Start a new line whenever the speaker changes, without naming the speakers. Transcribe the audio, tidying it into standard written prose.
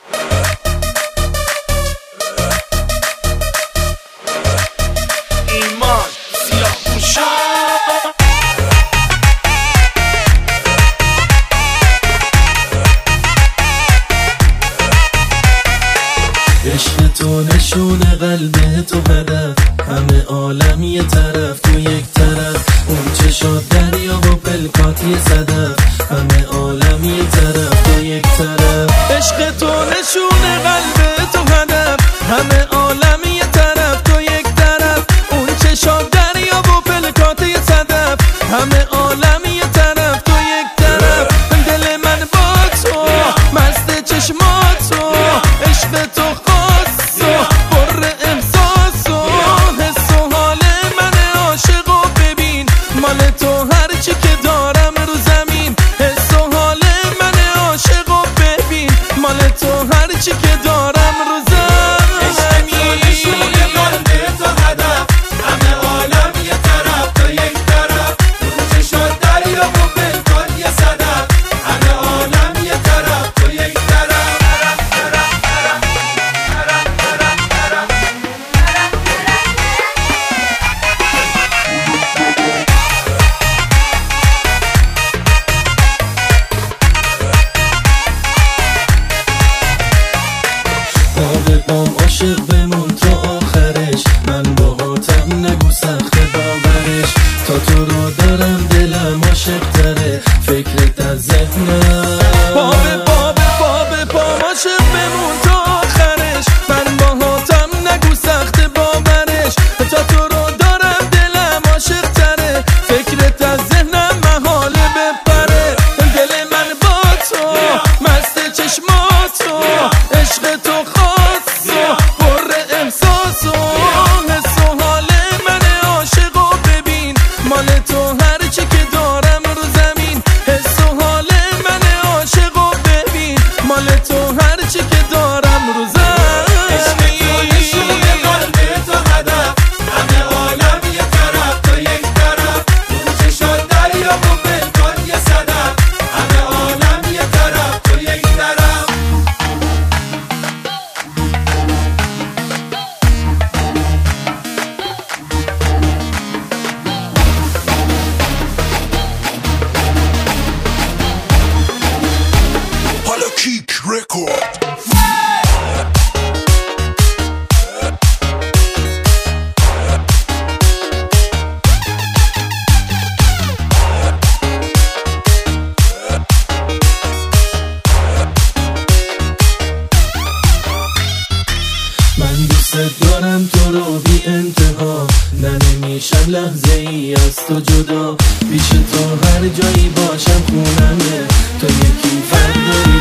ایمان سیاه‌پوشا
عشق تو نشونه قلب تو هدف، همه عالم یه طرف تو یک طرف، اون چشات دریا و پلکات یه صدف، همه عالم یه طرف تو یک طرف.
عشق تو نشونه قلب تو هدف، همه عالم یه طرف تو یک طرف، اون چشات دریا و پلکات یه صدف، همه عالم یه طرف تو یک طرف. دل من با تو مست چشماتو، عشق تو خاص و پر احساس و حس و حال من عاشق و ببین مال تو هرچی که دارم رو زمین. حس و حال من عاشق و ببین مال تو هرچی که دارم رو زمین.
عشق تو نشونه قلب تو هدف، همه عالم یه طرف تو یک طرف، اون چشات دریا و پلکات یه صدف، همه عالم یه طرف تو یک طرف. بام عاشق بمون تا آخرش، من باهاتم نگو سخت باورش، تا تو رو دارم دلم عاشق تره، فکرت از ذهنم
بام عاشق بمون تا آخرش، من باهاتم نگو سخت باورش، تا تو رو دارم دلم عاشق تره، فکرت از ذهنم محاله بپره. دل من با تو مست چشماتو، عشق تو خاص و پر احساس و حس و حال من عاشق و ببین مال تو هرچی که دارم رو زمین. حس و حال من عاشق و ببین مال تو هرچی که دارم رو زمین.
عشق تو نشونه قلب تو هدف، همه عالم یه طرف تو یک طرف، اون چشات دریا و پلکات یه صدف، همه عالم یه طرف تو یک طرف.
حالا کیک رکورد.
من دوست دارم تو رو بی انتها، نه نمیشم لحظه ای از تو جدا، پیش تو هر جایی باشم خونمه، تو یکی فرد داری